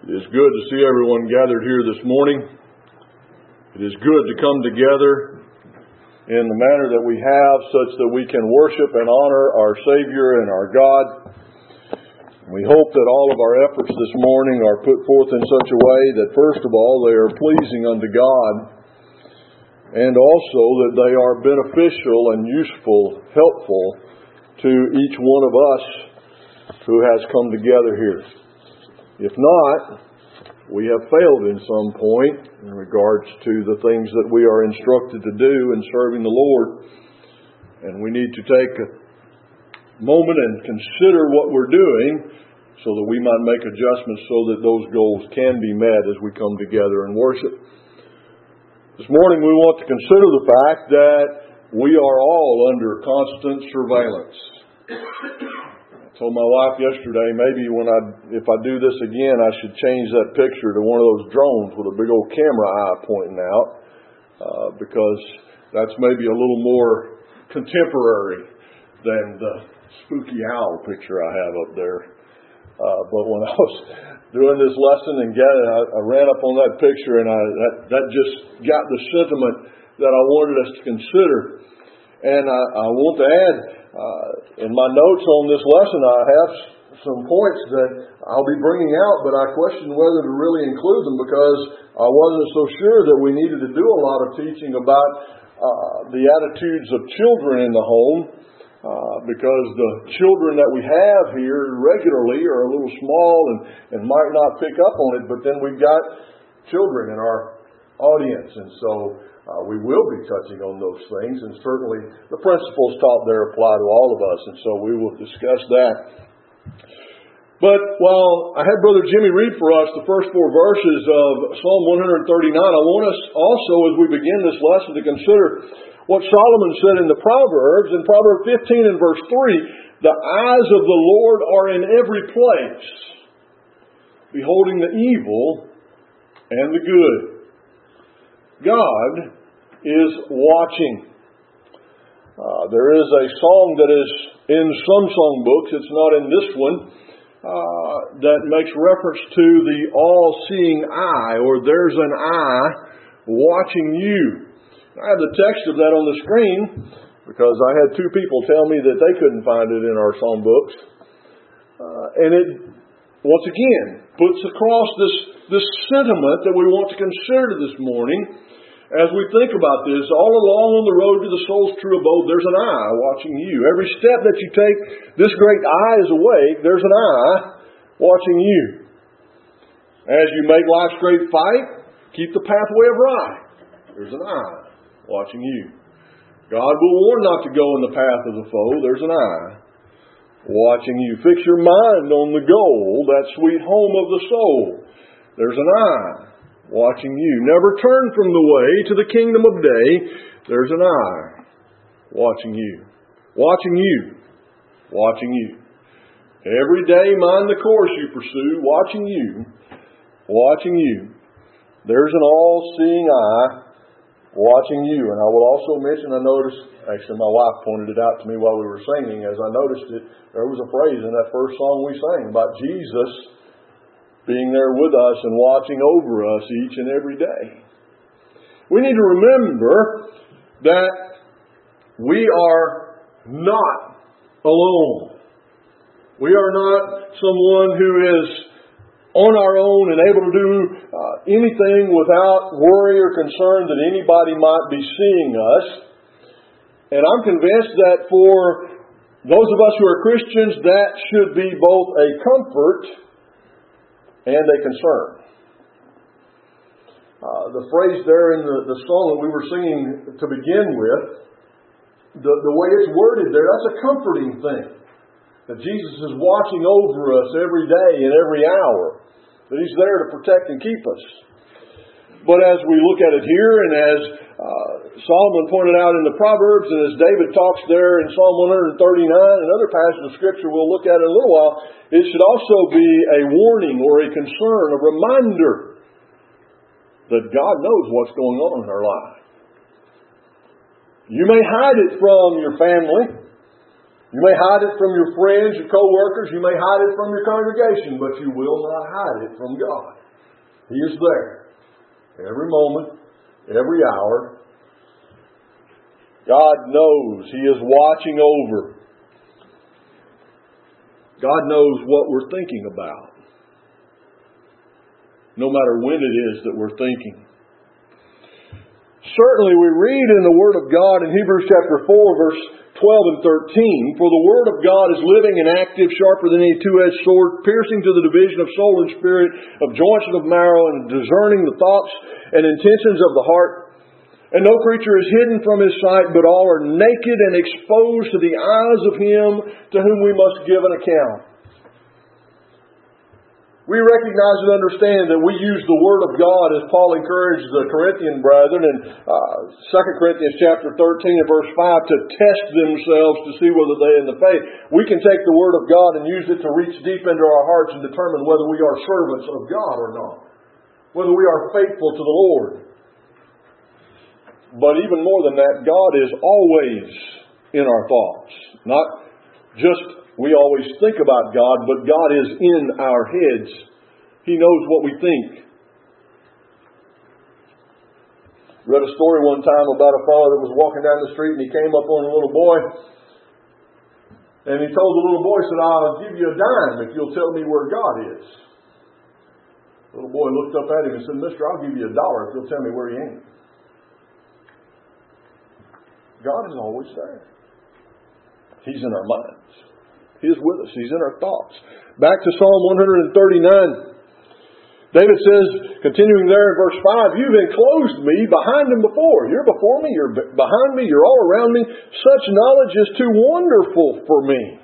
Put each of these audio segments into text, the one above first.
It is good to see everyone gathered here this morning. It is good to come together in the manner that we have, such that we can worship and honor our Savior and our God. We hope that all of our efforts this morning are put forth in such a way that, first of all, they are pleasing unto God, and also that they are beneficial and useful, helpful to each one of us who has come together here. If not, we have failed in some point in regards to the things that we are instructed to do in serving the Lord. And we need to take a moment and consider what we're doing so that we might make adjustments so that those goals can be met as we come together and worship. This morning we want to consider the fact that we are all under constant surveillance. I told my wife yesterday, maybe if I do this again, I should change that picture to one of those drones with a big old camera eye pointing out, because that's maybe a little more contemporary than the spooky owl picture I have up there. But when I was doing this lesson and I ran up on that picture, and that just got the sentiment that I wanted us to consider. And I want to add, in my notes on this lesson, I have some points that I'll be bringing out, but I question whether to really include them because I wasn't so sure that we needed to do a lot of teaching about the attitudes of children in the home, because the children that we have here regularly are a little small and might not pick up on it, but then we've got children in our audience, and so we will be touching on those things, and certainly the principles taught there apply to all of us, and so we will discuss that. But while I had Brother Jimmy read for us the first 4 verses of Psalm 139, I want us also, as we begin this lesson, to consider what Solomon said in the Proverbs. In Proverbs 15 and verse 3, the eyes of the Lord are in every place, beholding the evil and the good. God is watching. There is a song that is in some songbooks, it's not in this one, that makes reference to the all-seeing eye, or there's an eye watching you. I have the text of that on the screen because I had 2 people tell me that they couldn't find it in our songbooks. And it, once again, puts across this sentiment that we want to consider this morning. As we think about this, all along on the road to the soul's true abode, there's an eye watching you. Every step that you take, this great eye is awake. There's an eye watching you. As you make life's great fight, keep the pathway of right. There's an eye watching you. God will warn not to go in the path of the foe. There's an eye watching you. Fix your mind on the goal, that sweet home of the soul. There's an eye watching you. Never turn from the way to the kingdom of day. There's an eye watching you. Watching you. Watching you. Every day mind the course you pursue. Watching you. Watching you. There's an all-seeing eye watching you. And I will also mention, I noticed, actually my wife pointed it out to me while we were singing. As I noticed it, there was a phrase in that first song we sang about Jesus being there with us and watching over us each and every day. We need to remember that we are not alone. We are not someone who is on our own and able to do anything without worry or concern that anybody might be seeing us. And I'm convinced that for those of us who are Christians, that should be both a comfort and a concern. The phrase there in the song that we were singing to begin with, the way it's worded there, that's a comforting thing. That Jesus is watching over us every day and every hour. That He's there to protect and keep us. But as we look at it here, and as Solomon pointed out in the Proverbs, and as David talks there in Psalm 139 and other passages of Scripture we'll look at in a little while, it should also be a warning or a concern, a reminder that God knows what's going on in our life. You may hide it from your family. You may hide it from your friends, your co-workers, you may hide it from your congregation, but you will not hide it from God. He is there. Every moment, every hour. God knows. He is watching over. God knows what we're thinking about. No matter when it is that we're thinking. Certainly we read in the Word of God in Hebrews chapter 4 verse 12 and 13, "For the Word of God is living and active, sharper than any two-edged sword, piercing to the division of soul and spirit, of joints and of marrow, and discerning the thoughts and intentions of the heart. And no creature is hidden from His sight, but all are naked and exposed to the eyes of Him to whom we must give an account." We recognize and understand that we use the Word of God as Paul encouraged the Corinthian brethren in 2 Corinthians chapter 13 and verse 5 to test themselves to see whether they are in the faith. We can take the Word of God and use it to reach deep into our hearts and determine whether we are servants of God or not. Whether we are faithful to the Lord. But even more than that, God is always in our thoughts. Not just we always think about God, but God is in our heads. He knows what we think. Read a story one time about a fellow that was walking down the street and he came up on a little boy. And he told the little boy, said, "I'll give you a dime if you'll tell me where God is." The little boy looked up at him and said, "Mister, I'll give you $1 if you'll tell me where He ain't." God is always there. He's in our minds. He is with us. He's in our thoughts. Back to Psalm 139. David says, continuing there in verse 5, "You've enclosed me behind and before." You're before me, you're behind me, you're all around me. "Such knowledge is too wonderful for me.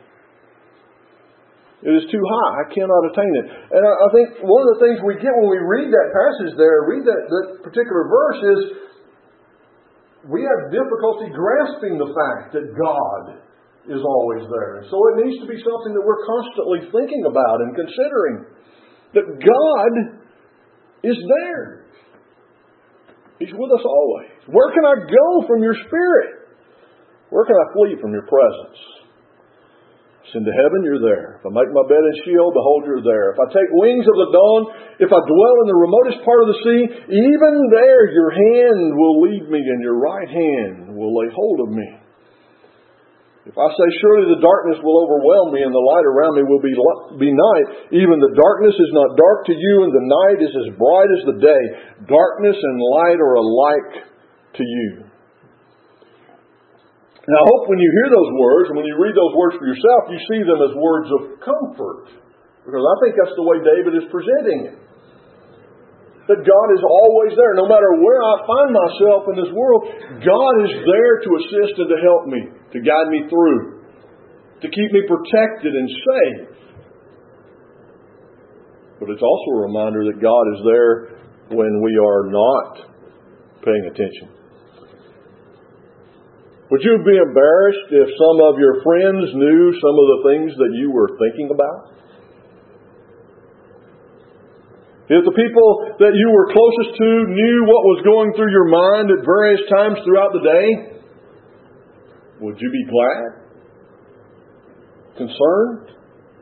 It is too high. I cannot attain it." And I think one of the things we get when we read that passage there, read that particular verse, is we have difficulty grasping the fact that God is always there. And so it needs to be something that we're constantly thinking about and considering. That God is there. He's with us always. Where can I go from your Spirit? Where can I flee from your presence? Ascend to heaven, you're there. If I make my bed in Sheol, behold, you're there. If I take wings of the dawn, if I dwell in the remotest part of the sea, even there your hand will lead me and your right hand will lay hold of me. If I say, surely the darkness will overwhelm me and the light around me will be night, even the darkness is not dark to you and the night is as bright as the day. Darkness and light are alike to you. Now I hope when you hear those words and when you read those words for yourself, you see them as words of comfort. Because I think that's the way David is presenting it. That God is always there. No matter where I find myself in this world, God is there to assist and to help me, to guide me through, to keep me protected and safe. But it's also a reminder that God is there when we are not paying attention. Would you be embarrassed if some of your friends knew some of the things that you were thinking about? If the people that you were closest to knew what was going through your mind at various times throughout the day, would you be glad? Concerned?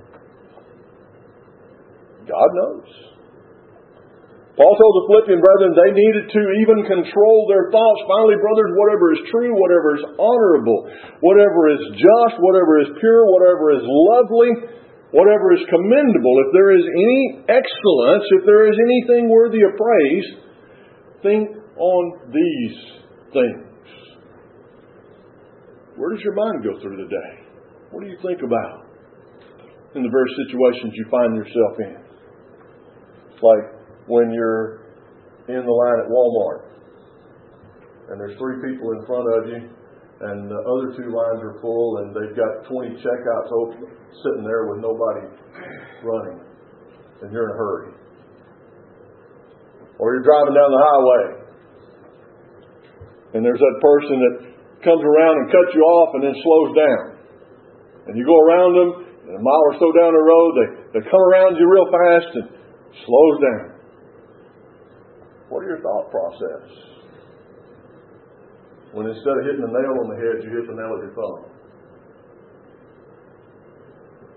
God knows. Paul told the Philippian brethren they needed to even control their thoughts. Finally, brothers, whatever is true, whatever is honorable, whatever is just, whatever is pure, whatever is lovely, whatever is commendable, if there is any excellence, if there is anything worthy of praise, think on these things. Where does your mind go through the day? What do you think about in the various situations you find yourself in? It's like when you're in the line at Walmart and there's 3 people in front of you and the other 2 lines are full and they've got 20 checkouts open, sitting there with nobody running, and you're in a hurry. Or you're driving down the highway and there's that person that comes around and cuts you off and then slows down. And you go around them, and a mile or so down the road, they come around you real fast and slows down. What are your thought process? When instead of hitting the nail on the head, you hit the nail with your thumb.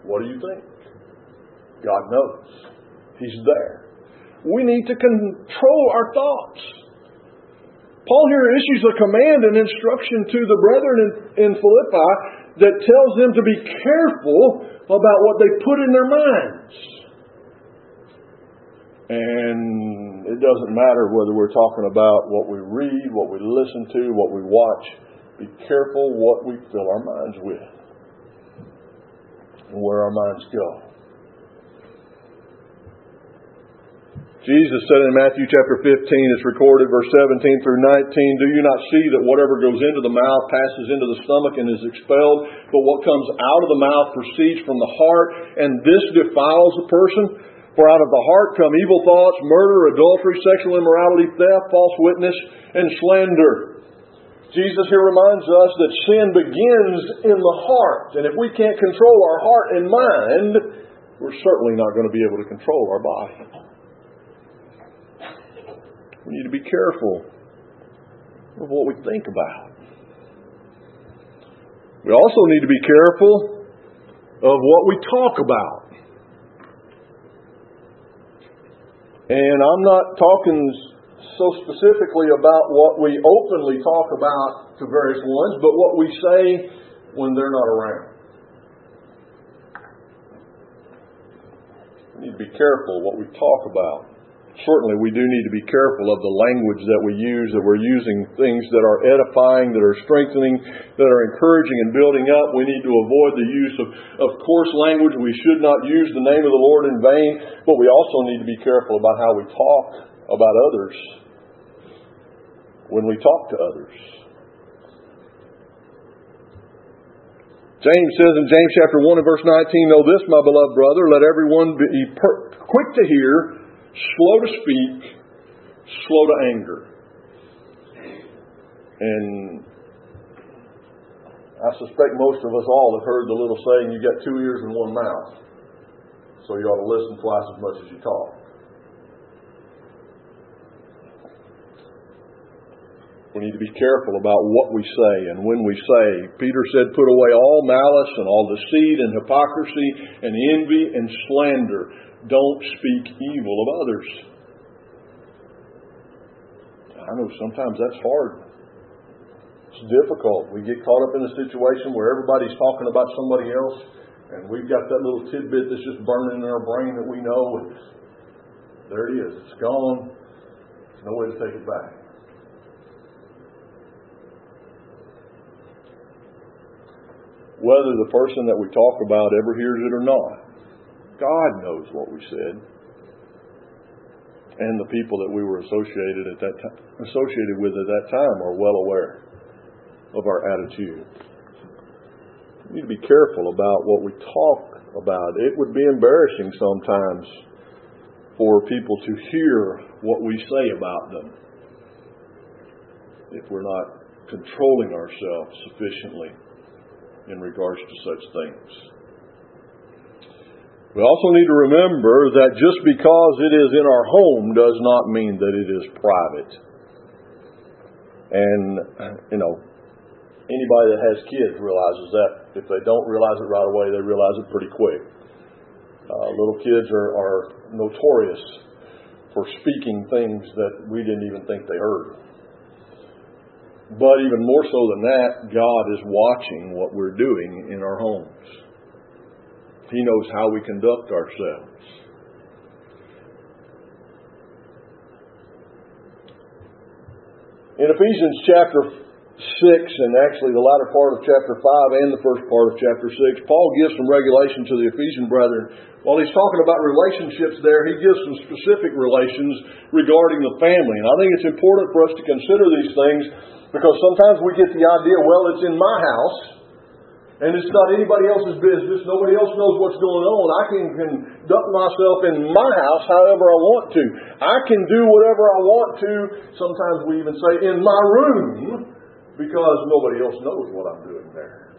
What do you think? God knows. He's there. We need to control our thoughts. Paul here issues a command and instruction to the brethren in Philippi that tells them to be careful about what they put in their minds. And it doesn't matter whether we're talking about what we read, what we listen to, what we watch. Be careful what we fill our minds with and where our minds go. Jesus said in Matthew chapter 15, it's recorded, verse 17 through 19, "Do you not see that whatever goes into the mouth passes into the stomach and is expelled? But what comes out of the mouth proceeds from the heart, and this defiles a person. For out of the heart come evil thoughts, murder, adultery, sexual immorality, theft, false witness, and slander." Jesus here reminds us that sin begins in the heart. And if we can't control our heart and mind, we're certainly not going to be able to control our body. We need to be careful of what we think about. We also need to be careful of what we talk about. And I'm not talking so specifically about what we openly talk about to various ones, but what we say when they're not around. We need to be careful what we talk about. Certainly we do need to be careful of the language that we use, that we're using things that are edifying, that are strengthening, that are encouraging and building up. We need to avoid the use of coarse language. We should not use the name of the Lord in vain, but we also need to be careful about how we talk about others when we talk to others. James says in James chapter 1 and verse 19, "Know this, my beloved brother, let everyone be quick to hear, slow to speak, slow to anger." And I suspect most of us all have heard the little saying, "You got 2 ears and 1 mouth, so you ought to listen twice as much as you talk." We need to be careful about what we say and when we say. Peter said, "Put away all malice and all deceit and hypocrisy and envy and slander. Don't speak evil of others." I know sometimes that's hard. It's difficult. We get caught up in a situation where everybody's talking about somebody else, and we've got that little tidbit that's just burning in our brain that we know, and there it is. It's gone. There's no way to take it back. Whether the person that we talk about ever hears it or not, God knows what we said, and the people that we were associated with at that time are well aware of our attitude. We need to be careful about what we talk about. It would be embarrassing sometimes for people to hear what we say about them if we're not controlling ourselves sufficiently in regards to such things. We also need to remember that just because it is in our home does not mean that it is private. And, anybody that has kids realizes that. If they don't realize it right away, they realize it pretty quick. Little kids are notorious for speaking things that we didn't even think they heard. But even more so than that, God is watching what we're doing in our homes. He knows how we conduct ourselves. In Ephesians chapter 6, and actually the latter part of chapter 5 and the first part of chapter 6, Paul gives some regulation to the Ephesian brethren. While he's talking about relationships there, he gives some specific relations regarding the family. And I think it's important for us to consider these things, because sometimes we get the idea, well, it's in my house, and it's not anybody else's business. Nobody else knows what's going on. I can conduct myself in my house however I want to. I can do whatever I want to. Sometimes we even say in my room, because nobody else knows what I'm doing there.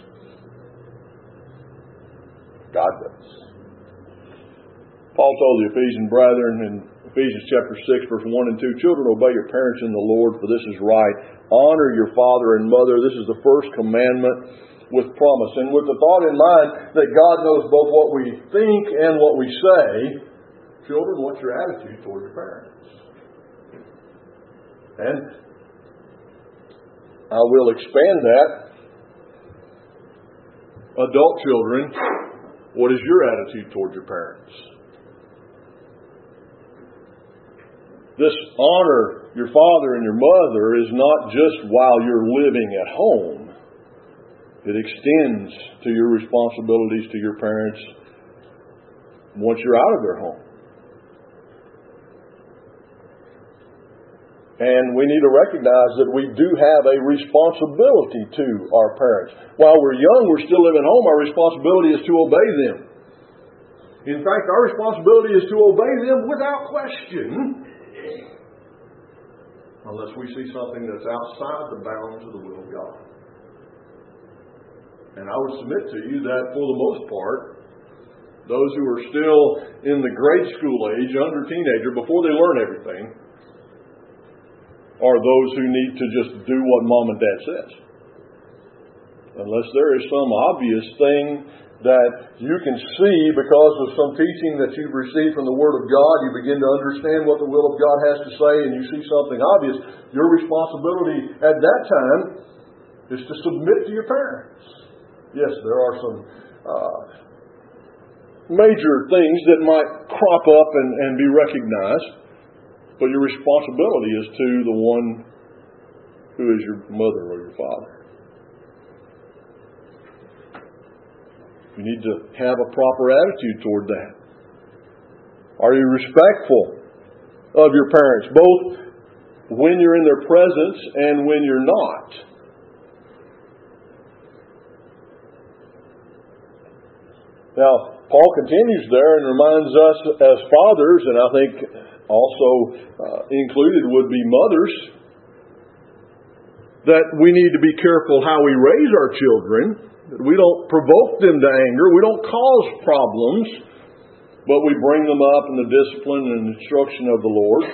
God does. Paul told the Ephesian brethren in Ephesians chapter 6, verse 1 and 2, "Children, obey your parents in the Lord, for this is right. Honor your father and mother. This is the first commandment with promise. And with the thought in mind that God knows both what we think and what we say, children, what's your attitude toward your parents? And I will expand that. Adult children, what is your attitude toward your parents? This honor your father and your mother is not just while you're living at home. It extends to your responsibilities to your parents once you're out of their home. And we need to recognize that we do have a responsibility to our parents. While we're young, we're still living at home, our responsibility is to obey them. In fact, our responsibility is to obey them without question, unless we see something that's outside the bounds of the will of God. And I would submit to you that for the most part, those who are still in the grade school age, under teenager, before they learn everything, are those who need to just do what mom and dad says. Unless there is some obvious thing that you can see because of some teaching that you've received from the Word of God, you begin to understand what the will of God has to say, and you see something obvious, your responsibility at that time is to submit to your parents. Yes, there are some major things that might crop up and be recognized, but your responsibility is to the one who is your mother or your father. You need to have a proper attitude toward that. Are you respectful of your parents, both when you're in their presence and when you're not? Now, Paul continues there and reminds us as fathers, and I think also included would be mothers, that we need to be careful how we raise our children. That we don't provoke them to anger. We don't cause problems, but we bring them up in the discipline and instruction of the Lord.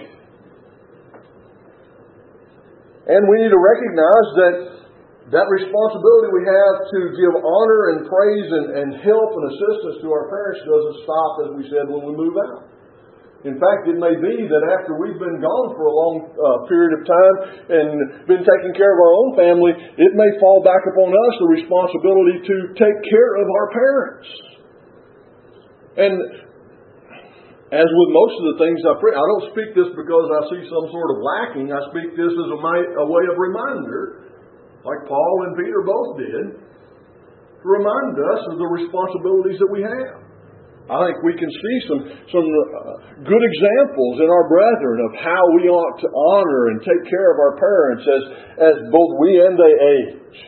And we need to recognize that responsibility we have to give honor and praise and help and assistance to our parents doesn't stop, as we said, when we move out. In fact, it may be that after we've been gone for a long period of time and been taking care of our own family, it may fall back upon us the responsibility to take care of our parents. And as with most of the things I pray, I don't speak this because I see some sort of lacking. I speak this as a way of reminder, like Paul and Peter both did, to remind us of the responsibilities that we have. I think we can see some good examples in our brethren of how we ought to honor and take care of our parents as both we and they age.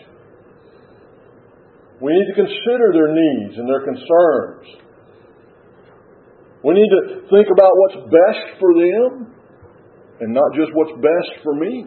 We need to consider their needs and their concerns. We need to think about what's best for them and not just what's best for me.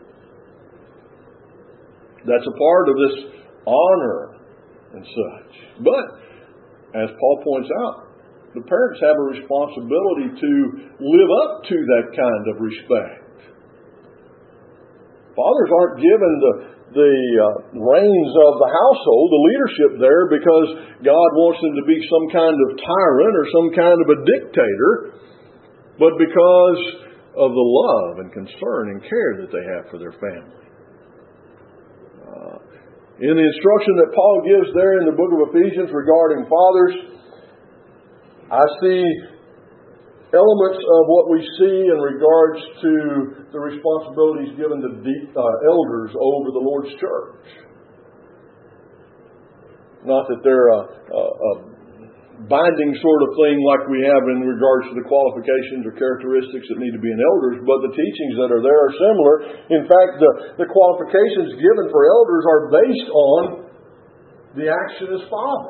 That's a part of this honor and such. But, as Paul points out, the parents have a responsibility to live up to that kind of respect. Fathers aren't given the reins of the household, the leadership there, because God wants them to be some kind of tyrant or some kind of a dictator, but because of the love and concern and care that they have for their family. In the instruction that Paul gives there in the book of Ephesians regarding fathers, I see elements of what we see in regards to the responsibilities given to elders over the Lord's church. Not that they're a binding sort of thing like we have in regards to the qualifications or characteristics that need to be in elders, but the teachings that are there are similar. In fact, the qualifications given for elders are based on the action as father.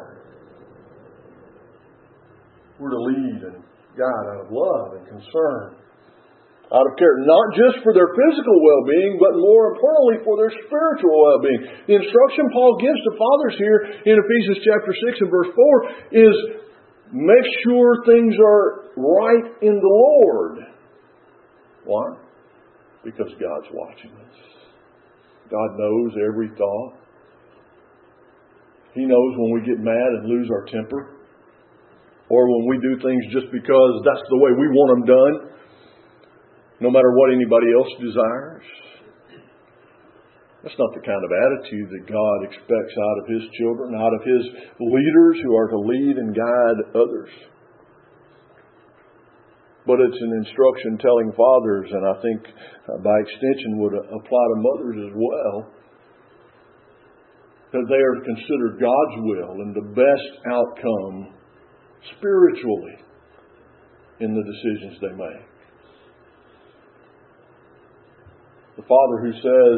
We're to lead and guide out of love and concern, out of care, not just for their physical well-being, but more importantly for their spiritual well-being. The instruction Paul gives to fathers here in Ephesians chapter 6 and verse 4 is make sure things are right in the Lord. Why? Because God's watching us. God knows every thought. He knows when we get mad and lose our temper, or when we do things just because that's the way we want them done, no matter what anybody else desires. That's not the kind of attitude that God expects out of His children, out of His leaders who are to lead and guide others. But it's an instruction telling fathers, and I think by extension would apply to mothers as well, that they are to consider God's will and the best outcome spiritually in the decisions they make. The father who says,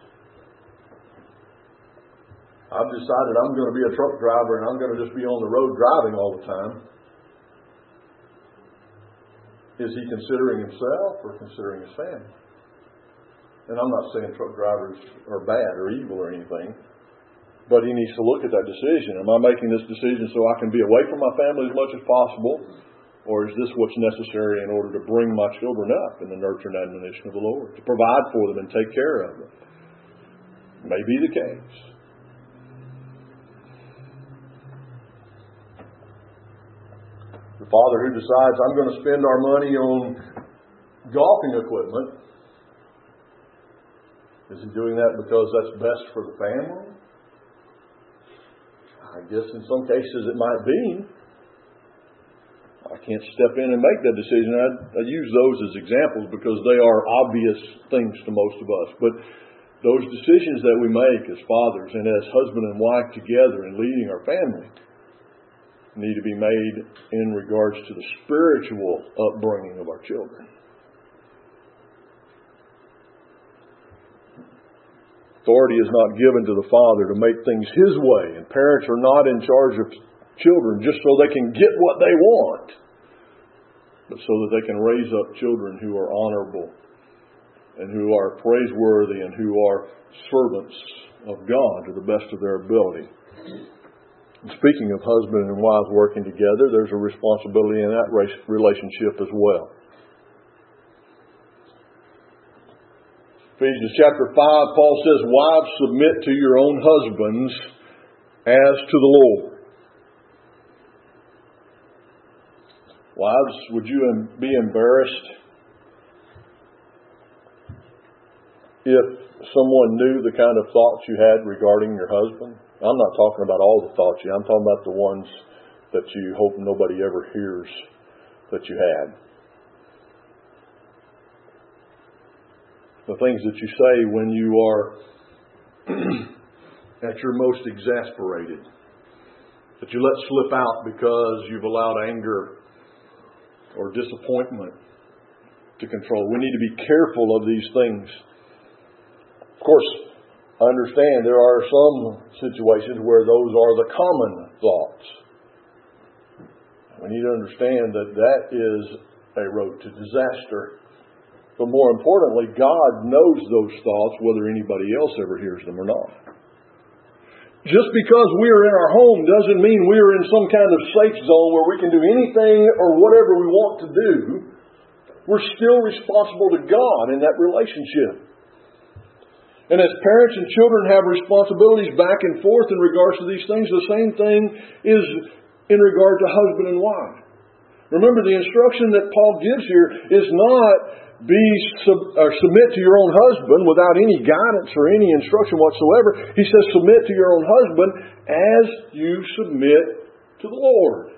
I've decided I'm going to be a truck driver and I'm going to just be on the road driving all the time. Is he considering himself or considering his family? And I'm not saying truck drivers are bad or evil or anything, but he needs to look at that decision. Am I making this decision so I can be away from my family as much as possible? Or is this what's necessary in order to bring my children up in the nurture and admonition of the Lord? To provide for them and take care of them? May be the case. The father who decides, I'm going to spend our money on golfing equipment, is he doing that because that's best for the family? I guess in some cases it might be. I can't step in and make that decision. I use those as examples because they are obvious things to most of us. But those decisions that we make as fathers and as husband and wife together in leading our family need to be made in regards to the spiritual upbringing of our children. Authority is not given to the father to make things his way, and parents are not in charge of children just so they can get what they want, but so that they can raise up children who are honorable and who are praiseworthy and who are servants of God to the best of their ability. And speaking of husband and wife working together, there's a responsibility in that relationship as well. Ephesians chapter 5, Paul says, wives, submit to your own husbands as to the Lord. Wives, would you be embarrassed if someone knew the kind of thoughts you had regarding your husband? I'm not talking about all the thoughts I'm talking about the ones that you hope nobody ever hears that you had. The things that you say when you are at your most exasperated, that you let slip out because you've allowed anger or disappointment to control. We need to be careful of these things. Of course, I understand there are some situations where those are the common thoughts. We need to understand that that is a road to disaster. But more importantly, God knows those thoughts whether anybody else ever hears them or not. Just because we are in our home doesn't mean we are in some kind of safe zone where we can do anything or whatever we want to do. We're still responsible to God in that relationship. And as parents and children have responsibilities back and forth in regards to these things, the same thing is in regard to husband and wife. Remember, the instruction that Paul gives here is not submit to your own husband without any guidance or any instruction whatsoever. He says submit to your own husband as you submit to the Lord.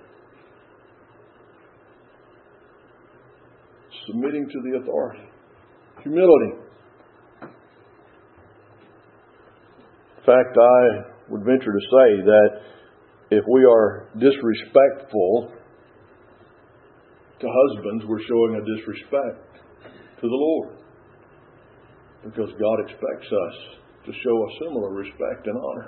Submitting to the authority. Humility. In fact, I would venture to say that if we are disrespectful to husbands, we're showing a disrespect to the Lord. Because God expects us to show a similar respect and honor.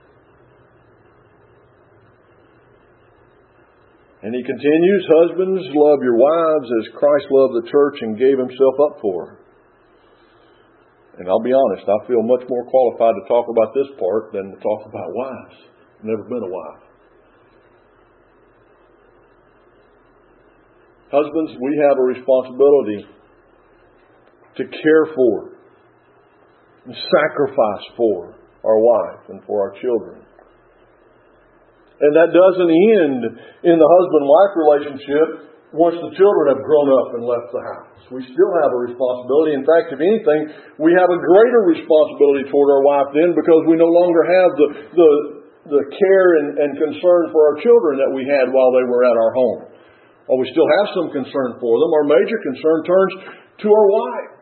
And he continues, husbands, love your wives as Christ loved the church and gave himself up for her. And I'll be honest, I feel much more qualified to talk about this part than to talk about wives. I've never been a wife. Husbands, we have a responsibility to care for and sacrifice for our wife and for our children. And that doesn't end in the husband-wife relationship once the children have grown up and left the house. We still have a responsibility. In fact, if anything, we have a greater responsibility toward our wife then, because we no longer have the care and concern for our children that we had while they were at our home. While we still have some concern for them, our major concern turns to our wife.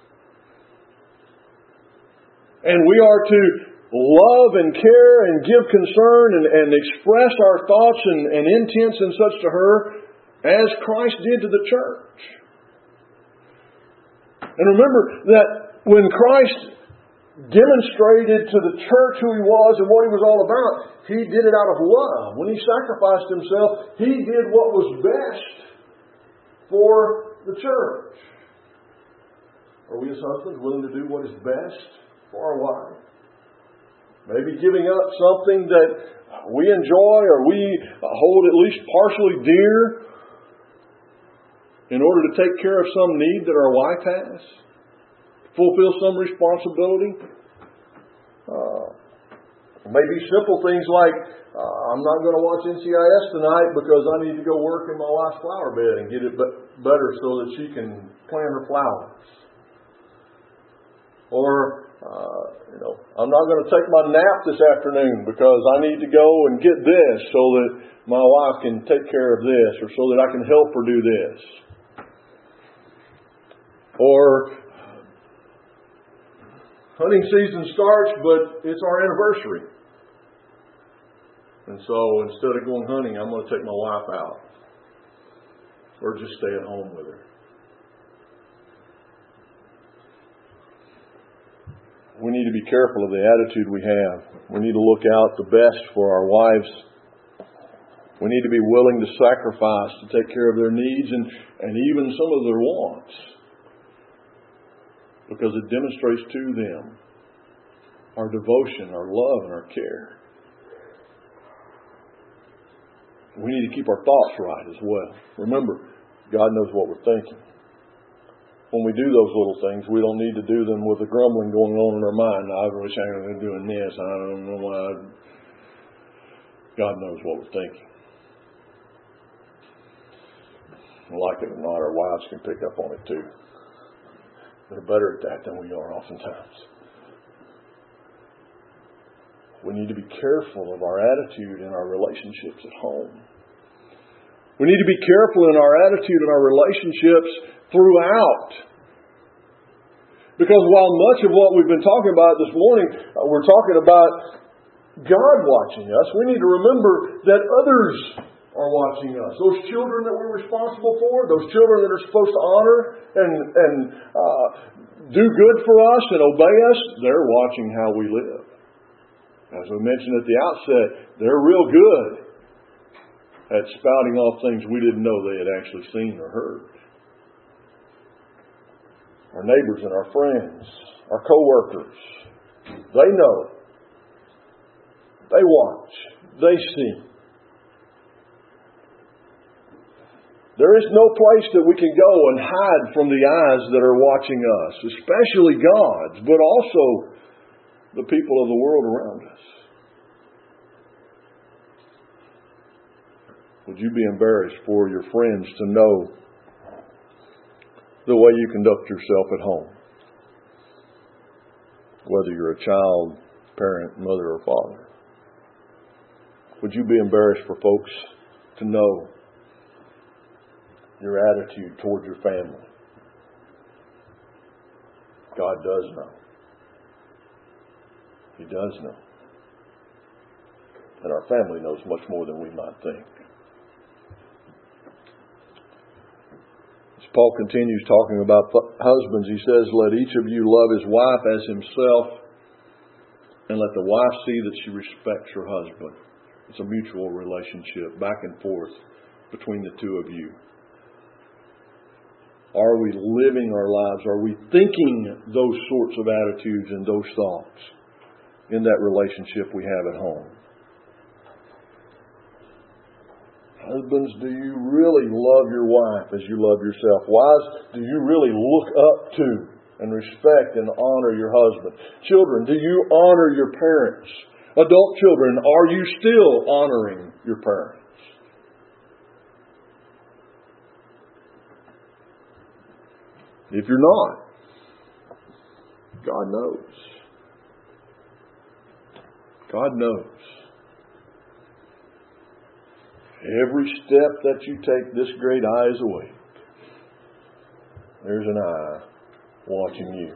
And we are to love and care and give concern and express our thoughts and intents and such to her as Christ did to the church. And remember that when Christ demonstrated to the church who He was and what He was all about, He did it out of love. When He sacrificed Himself, He did what was best for the church. Are we as husbands willing to do what is best for our wife? Maybe giving up something that we enjoy or we hold at least partially dear in order to take care of some need that our wife has, fulfill some responsibility. Maybe simple things like, I'm not going to watch NCIS tonight because I need to go work in my wife's flower bed and get it better so that she can plant her flowers. Or, I'm not going to take my nap this afternoon because I need to go and get this so that my wife can take care of this, or so that I can help her do this. Or, hunting season starts, but it's our anniversary. And so instead of going hunting, I'm going to take my wife out. Or just stay at home with her. We need to be careful of the attitude we have. We need to look out the best for our wives. We need to be willing to sacrifice to take care of their needs and even some of their wants. Because it demonstrates to them our devotion, our love, and our care. We need to keep our thoughts right as well. Remember, God knows what we're thinking. When we do those little things, we don't need to do them with a grumbling going on in our mind. I wish I had been doing this. I don't know why. God knows what we're thinking. Like it or not, our wives can pick up on it too. They're better at that than we are oftentimes. We need to be careful of our attitude in our relationships at home. We need to be careful in our attitude in our relationships throughout. Because while much of what we've been talking about this morning, we're talking about God watching us, we need to remember that others are watching us. Those children that we're responsible for, those children that are supposed to honor and do good for us and obey us, they're watching how we live. As we mentioned at the outset, they're real good at spouting off things we didn't know they had actually seen or heard. Our neighbors and our friends, our co-workers, they know. They watch. They see. There is no place that we can go and hide from the eyes that are watching us, especially God's, but also the people of the world around us. Would you be embarrassed for your friends to know the way you conduct yourself at home? Whether you're a child, parent, mother, or father. Would you be embarrassed for folks to know your attitude toward your family? God does know. He does know. And our family knows much more than we might think. As Paul continues talking about husbands, he says, let each of you love his wife as himself, and let the wife see that she respects her husband. It's a mutual relationship, back and forth between the two of you. Are we living our lives? Are we thinking those sorts of attitudes and those thoughts in that relationship we have at home? Husbands, do you really love your wife as you love yourself? Wives, do you really look up to and respect and honor your husband? Children, do you honor your parents? Adult children, are you still honoring your parents? If you're not, God knows. God knows. Every step that you take, this great eye is awake. There's an eye watching you.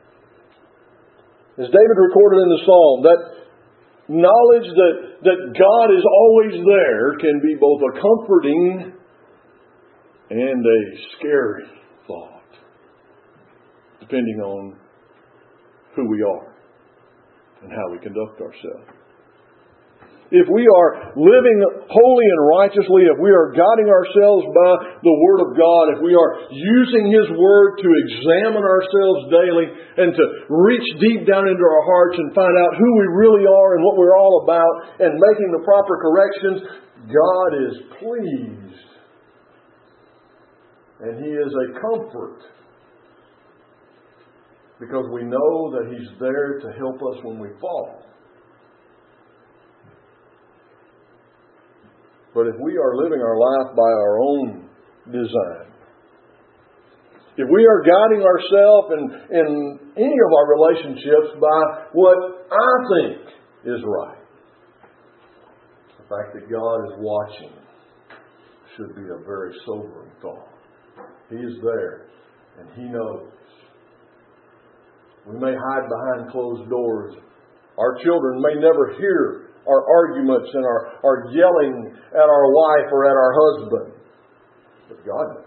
As David recorded in the Psalm, that knowledge that God is always there can be both a comforting and a scary thought, depending on who we are and how we conduct ourselves. If we are living holy and righteously, if we are guiding ourselves by the Word of God, if we are using His Word to examine ourselves daily and to reach deep down into our hearts and find out who we really are and what we're all about and making the proper corrections, God is pleased. And He is a comfort. Because we know that He's there to help us when we fall. But if we are living our life by our own design, if we are guiding ourselves in any of our relationships by what I think is right, the fact that God is watching should be a very sobering thought. He is there and He knows. We may hide behind closed doors. Our children may never hear our arguments and our yelling at our wife or at our husband. But God knows.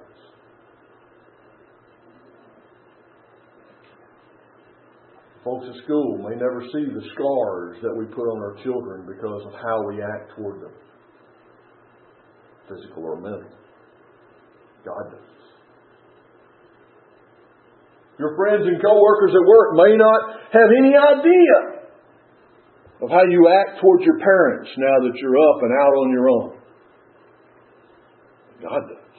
Folks at school may never see the scars that we put on our children because of how we act toward them, physical or mental. God knows. Your friends and co-workers at work may not have any idea of how you act towards your parents now that you're up and out on your own. God does.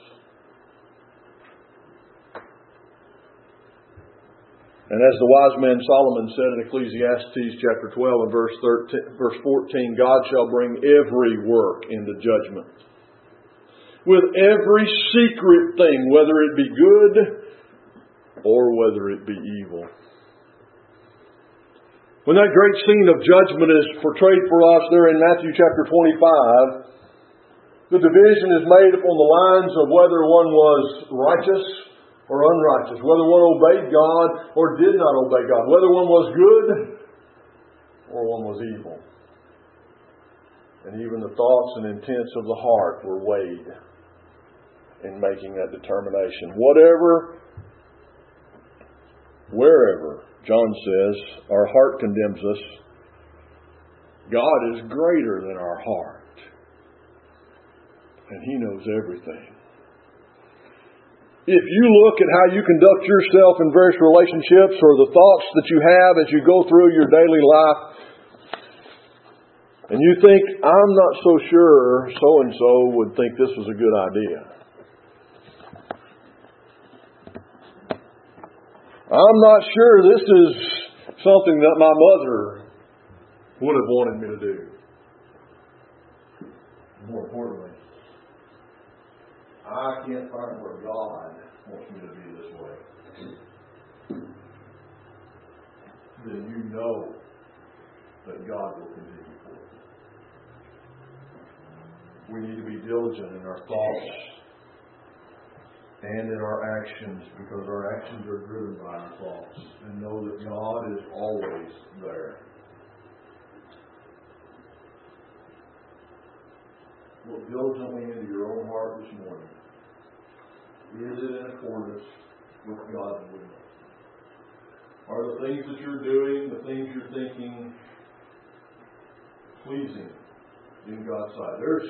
And as the wise man Solomon said in Ecclesiastes chapter 12 and verse 14, God shall bring every work into judgment. With every secret thing, whether it be good or whether it be evil. When that great scene of judgment is portrayed for us there in Matthew chapter 25, the division is made upon the lines of whether one was righteous or unrighteous, whether one obeyed God or did not obey God, whether one was good or one was evil. And even the thoughts and intents of the heart were weighed in making that determination. Wherever, John says, our heart condemns us, God is greater than our heart. And He knows everything. If you look at how you conduct yourself in various relationships or the thoughts that you have as you go through your daily life, and you think, I'm not so sure so-and-so would think this was a good idea. I'm not sure this is something that my mother would have wanted me to do. More importantly, I can't find where God wants me to be this way. Then you know that God will continue for you. We need to be diligent in our thoughts and in our actions, because our actions are driven by our thoughts, and know that God is always there. Look diligently into your own heart this morning. Is it in accordance with God's will? Are the things that you're doing, the things you're thinking, pleasing in God's sight? There's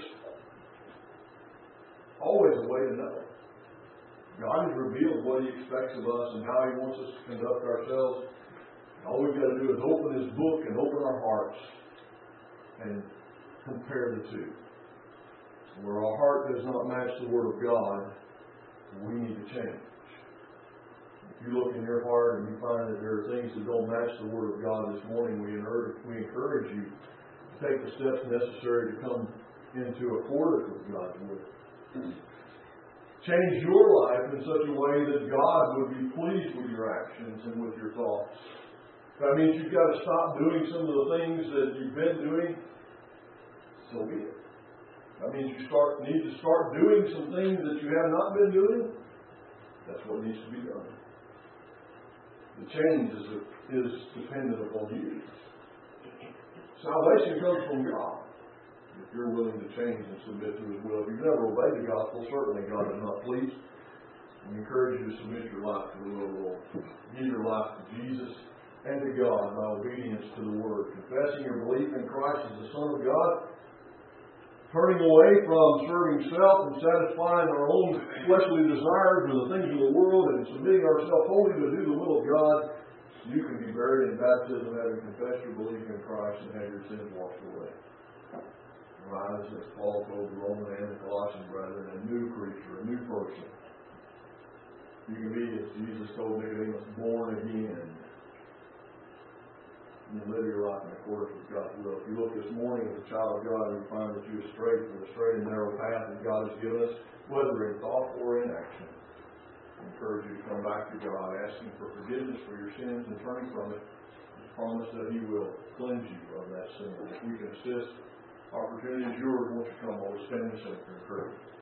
always a way to know. God has revealed what He expects of us and how He wants us to conduct ourselves. All we've got to do is open His book and open our hearts and compare the two. Where our heart does not match the Word of God, we need to change. If you look in your heart and you find that there are things that don't match the Word of God this morning, we encourage you to take the steps necessary to come into accordance with God's will. Change your life in such a way that God would be pleased with your actions and with your thoughts. That means you've got to stop doing some of the things that you've been doing. So be it. That means you need to start doing some things that you have not been doing. That's what needs to be done. The change is dependent upon you. Salvation comes from God. If you're willing to change and submit to His will. If you've never obeyed the gospel, certainly God is not pleased. I encourage you to submit your life to the will of the Lord. Give your life to Jesus and to God by obedience to the Word. Confessing your belief in Christ as the Son of God. Turning away from serving self and satisfying our own fleshly desires with the things of the world and submitting ourselves wholly to do the will of God. You can be buried in baptism having confessed your belief in Christ and have your sins washed away. Rise, as Paul told the Roman and the Colossian brethren, a new creature, a new person. You can be, as Jesus told Nicodemus, born again. And live your life in accordance with God's will. If you look this morning as a child of God and you find that you are straight from the straight and narrow path that God has given us, whether in thought or in action, I encourage you to come back to God, asking for forgiveness for your sins and turning from it. And promise that He will cleanse you of that sin. If we can assist, opportunity is yours. Won't you come while we stand and sing for encouragement.